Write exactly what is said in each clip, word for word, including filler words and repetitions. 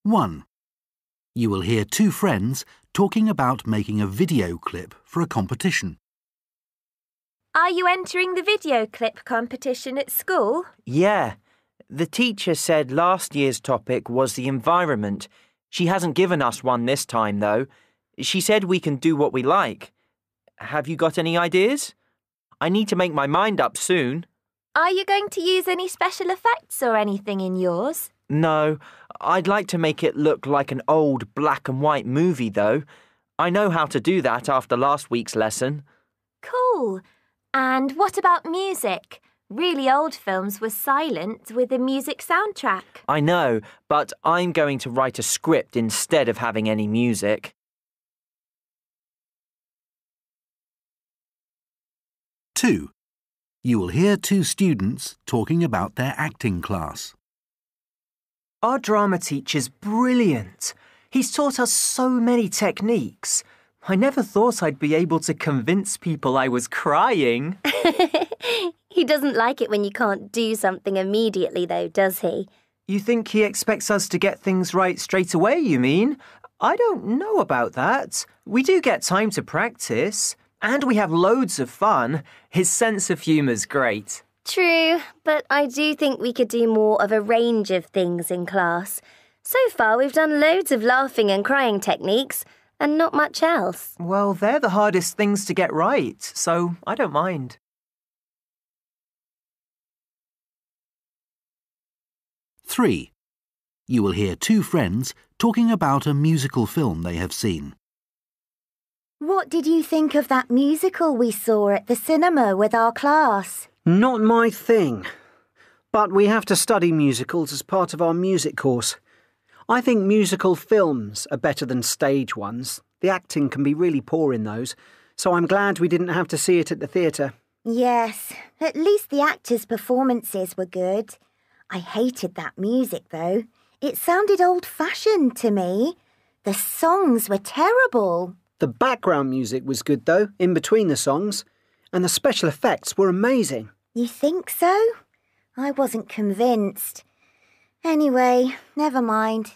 one. You will hear two friends talking about making a video clip for a competition. Are you entering the video clip competition at school? Yeah. The teacher said last year's topic was the environment. She hasn't given us one this time, though. She said we can do what we like. Have you got any ideas? I need to make my mind up soon. Are you going to use any special effects or anything in yours? No, I'd like to make it look like an old black and white movie, though. I know how to do that after last week's lesson. Cool. And what about music? Really old films were silent with a music soundtrack. I know, but I'm going to write a script instead of having any music. two. You will hear two students talking about their acting class. Our drama teacher's brilliant. He's taught us so many techniques. I never thought I'd be able to convince people I was crying. He doesn't like it when you can't do something immediately, though, does he? You think he expects us to get things right straight away, you mean? I don't know about that. We do get time to practice, and we have loads of fun. His sense of humour's great. True, but I do think we could do more of a range of things in class. So far, we've done loads of laughing and crying techniques, and not much else. Well, they're the hardest things to get right, so I don't mind. three. You will hear two friends talking about a musical film they have seen. What did you think of that musical we saw at the cinema with our class? Not my thing. But we have to study musicals as part of our music course. I think musical films are better than stage ones. The acting can be really poor in those, so I'm glad we didn't have to see it at the theatre. Yes, at least the actors' performances were good. I hated that music, though. It sounded old-fashioned to me. The songs were terrible. The background music was good, though, in between the songs, and the special effects were amazing. You think so? I wasn't convinced. Anyway, never mind.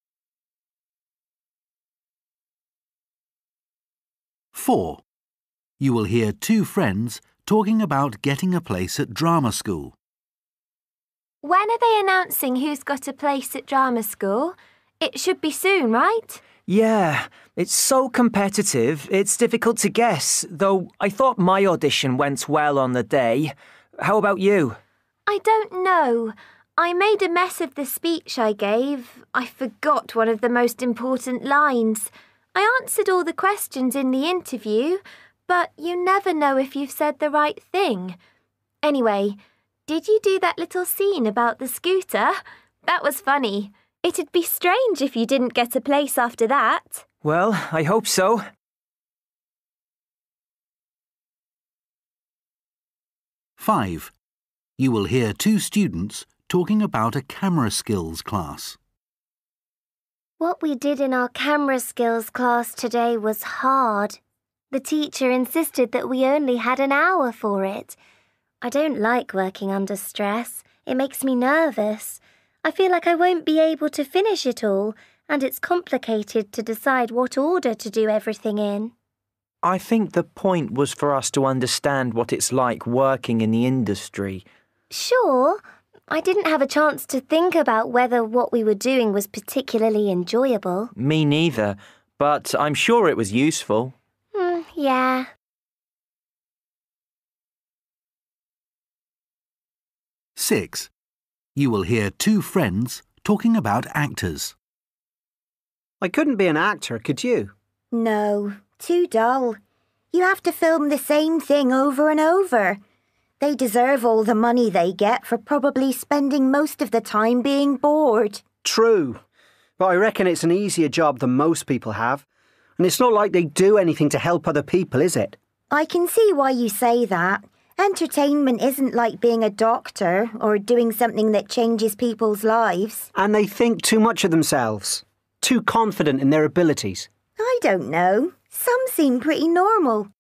four. You will hear two friends talking about getting a place at drama school. When are they announcing who's got a place at drama school? It should be soon, right? Yeah, it's so competitive, it's difficult to guess, though I thought my audition went well on the day. How about you? I don't know. I made a mess of the speech I gave. I forgot one of the most important lines. I answered all the questions in the interview, but you never know if you've said the right thing. Anyway, did you do that little scene about the scooter? That was funny. It'd be strange if you didn't get a place after that. Well, I hope so. five. You will hear two students talking about a camera skills class. What we did in our camera skills class today was hard. The teacher insisted that we only had an hour for it. I don't like working under stress. It makes me nervous. I feel like I won't be able to finish it all, and it's complicated to decide what order to do everything in. I think the point was for us to understand what it's like working in the industry. Sure, I didn't have a chance to think about whether what we were doing was particularly enjoyable. Me neither, but I'm sure it was useful. Hmm, yeah. six. You will hear two friends talking about actors. I couldn't be an actor, could you? No, too dull. You have to film the same thing over and over. They deserve all the money they get for probably spending most of the time being bored. True, but I reckon it's an easier job than most people have. And it's not like they do anything to help other people, is it? I can see why you say that. Entertainment isn't like being a doctor or doing something that changes people's lives. And they think too much of themselves. Too confident in their abilities. I don't know. Some seem pretty normal.